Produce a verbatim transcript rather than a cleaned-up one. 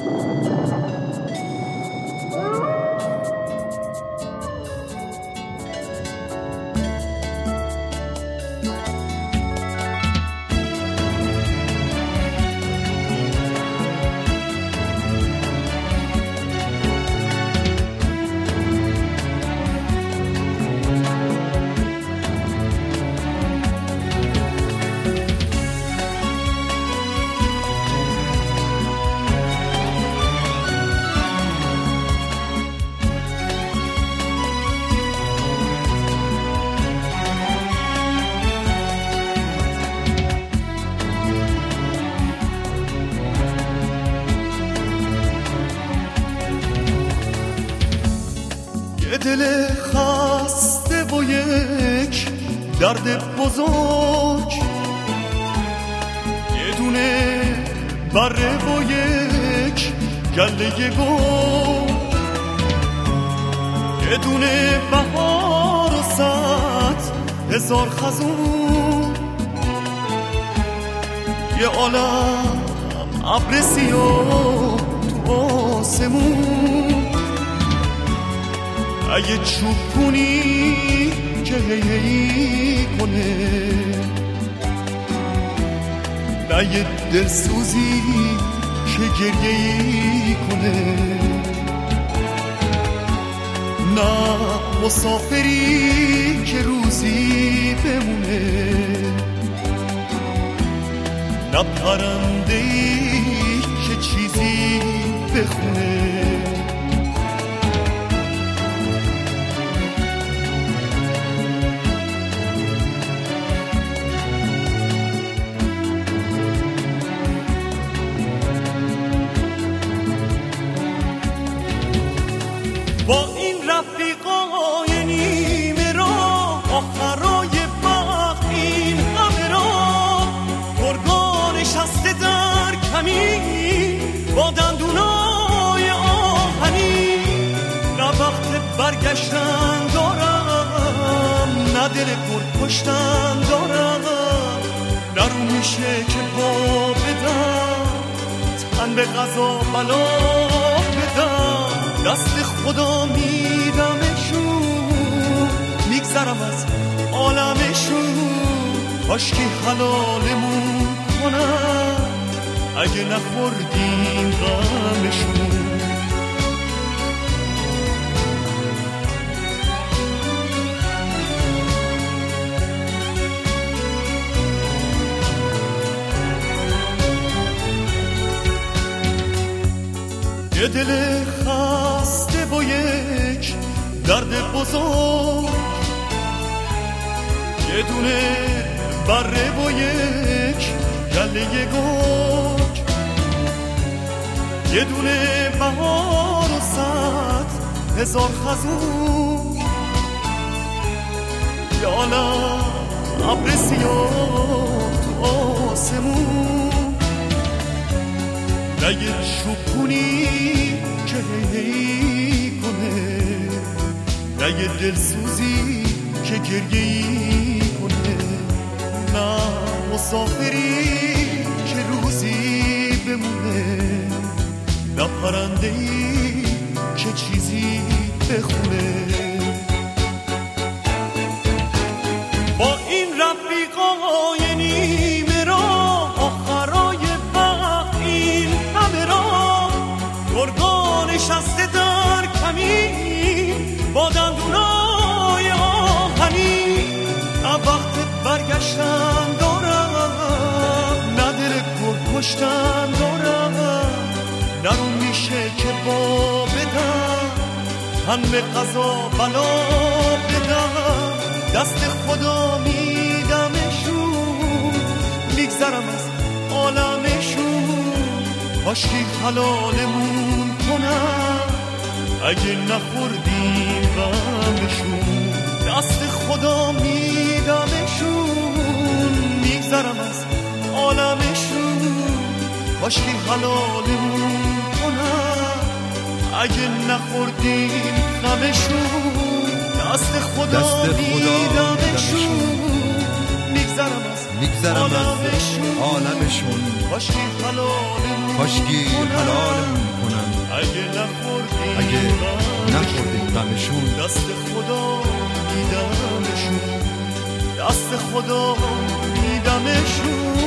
دل خسته و یک درد بزرگ، یه دونه بره و یک گله گل، یه دونه بهار و صد هزار خزون، یه عالم ابر سیاه تو آسمون. اگه چوبونی که هی هی کنه، نه یه دلسوزی که گریه‌ای کنه، نه مسافری که روزی بمونه، نه پرنده‌ای که چیزی بخونه. با این رفیقای نیمه راه، آخرای وقت این همه راه، گرگا نشسته در کمین با دندونای آهنی. نه وقت برگشتن دارم، نه دل پر کشتن دارم، نه رو میشه که پا بدم، تن به قضا بلا بدم. دست خدا میدمشون، میگذرم از عالمشون، کاشکی حلالمون کنن اگه نخوردیم غمشون. یه دل خسته با یک درد بزرگ، یه دونه بره با یک گله گرگ، یه دونه بهار و صد هزار خزون، یه عالم ابر سیاه تو آسمون. نه یه چوبونی که هی هی کنه، نه یه دلسوزی که گریه‌ای کنه، نه مسافری که روزی بمونه، نه پرنده‌ای که چیزی بخونه. با این رفیقای نیمه راه، آخرای وقت این همه راه، گرگا نشسته در کمین با دندونای آهنی. نه وقت برگشتن دارم، نه دل پر کشتن دارم، نه رو میشه که با بدم، تن به قضا بلا بدم. دست خدا میدمشون، میگذرم از عالمشون، کاشکی حلالمون کنن اگه نخوردیم غمشون. دست خدا میدمشون، میگذرم از عالمشون، کاشکی حلالمون کنن اگه نخوردیم غمشون. دست خدا میدمشون، میگذرم از میگذرم از عالمشون کاشکی حلالمون کاشکی حلالمون کنم اگه نخوردیم اگه نخوردیم غمشون دست خدا میدمشون دست خدا میدمشون